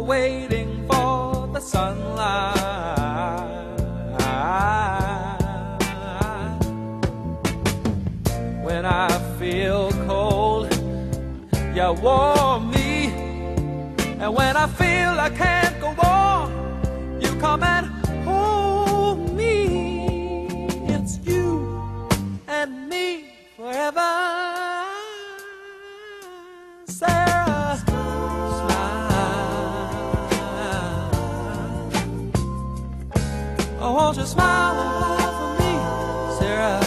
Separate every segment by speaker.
Speaker 1: waiting for the sunlight. When I feel cold, you warm me, and when I feel I can't go on, you come and hold me. It's you and me forever. Sarah, smile. Oh, won't you smile and laugh for me, Sarah?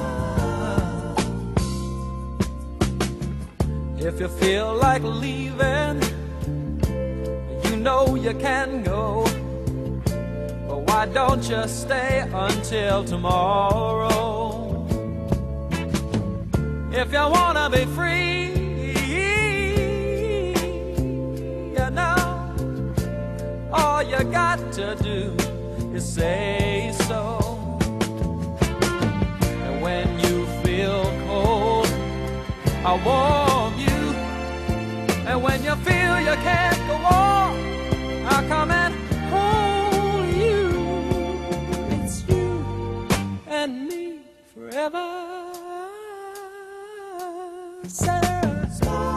Speaker 1: If you feel like leaving, you know you can go, but why don't you stay until tomorrow? If you wanna be free, you know, all you got to do is say so. And when you feel cold, I warm you. And when you feel you can't go on, I'll come and hold you. It's you and me forever. Sarah,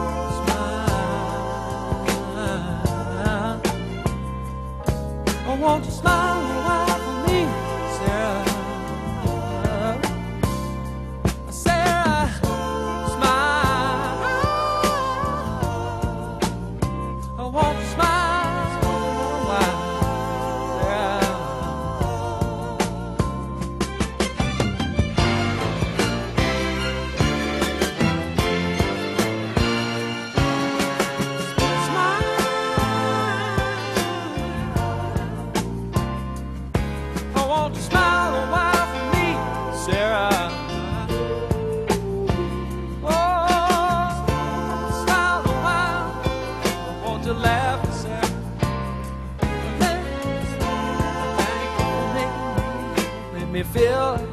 Speaker 1: smile. Oh, won't you smile a while for me, Sarah? Sarah, smile. Oh, won't you smile a while, Sarah? Won't you smile a while for me, Sarah? Oh, smile a while. Won't you laugh, Sarah? Make me feel